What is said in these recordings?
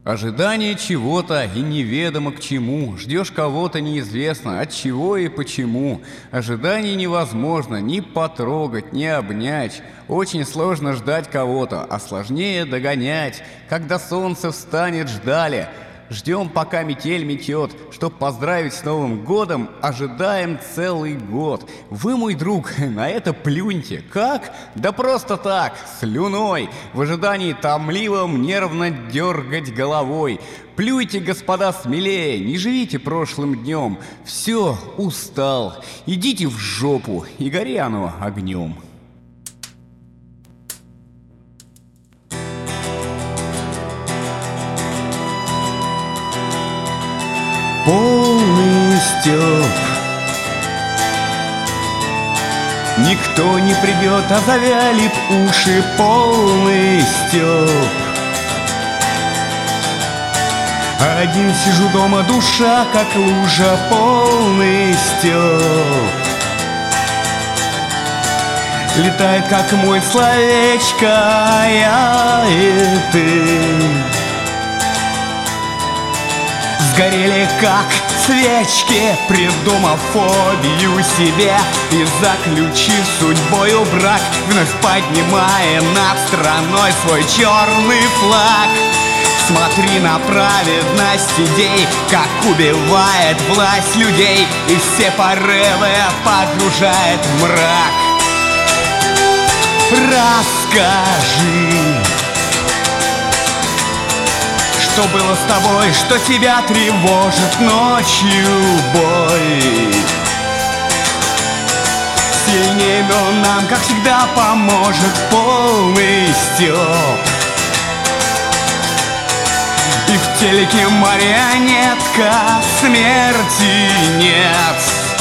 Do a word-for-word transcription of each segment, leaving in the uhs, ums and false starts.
Ожидание чего-то и неведомо к чему. Ждешь кого-то неизвестно, от чего и почему. Ожидание невозможно ни потрогать, ни обнять. Очень сложно ждать кого-то, а сложнее догонять. Когда солнце встанет, ждали. Ждем, пока метель метет, чтоб поздравить с Новым годом, ожидаем целый год. Вы, мой друг, на это плюньте. Как? Да просто так, слюной. В ожидании томливом нервно дергать головой. Плюйте, господа, смелее, не живите прошлым днем. Все, устал. Идите в жопу, и гори оно огнем. Полный стёб. Никто не придет, а завяли б уши. Полный стёб. Один сижу дома, душа как лужа. Полный стёб. Летает, как мой словечко, я и ты. Сгорели, как свечки, придумав фобию себе и заключив судьбою брак, вновь поднимая над страной свой черный флаг. Смотри на праведность идей, как убивает власть людей и все порывы погружает в мрак. Расскажи, что было с тобой, что тебя тревожит ночью боль. Сильнее, но нам, как всегда, поможет полный стёб. И в телеке марионетка, смерти нет.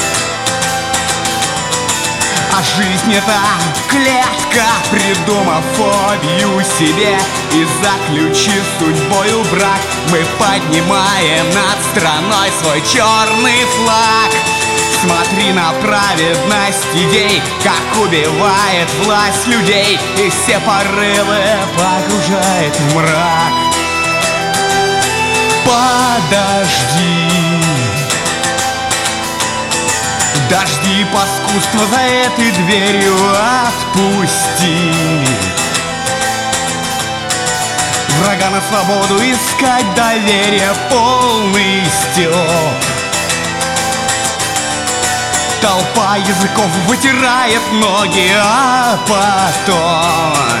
А жизнь это клетка, придумав фобию себе и заключив судьбою брак, мы поднимаем над страной свой черный флаг. Смотри на праведность идей, как убивает власть людей и все порывы погружает в мрак. Подожди, дожди паскудства за этой дверью отпусти. Врага на свободу искать доверие, полный стёб. Толпа языков вытирает ноги, а потом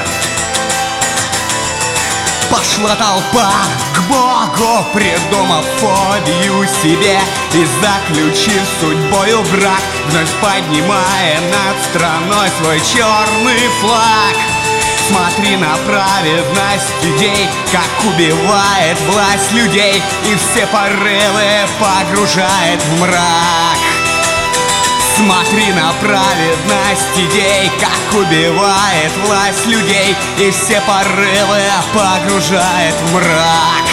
пошла толпа к Богу, придумав фобию себе и заключив судьбою брак, вновь поднимая над страной свой черный флаг. Смотри на праведность идей, как убивает власть людей и все порывы погружает в мрак. Смотри на праведность идей, как убивает власть людей и все порывы погружает в мрак.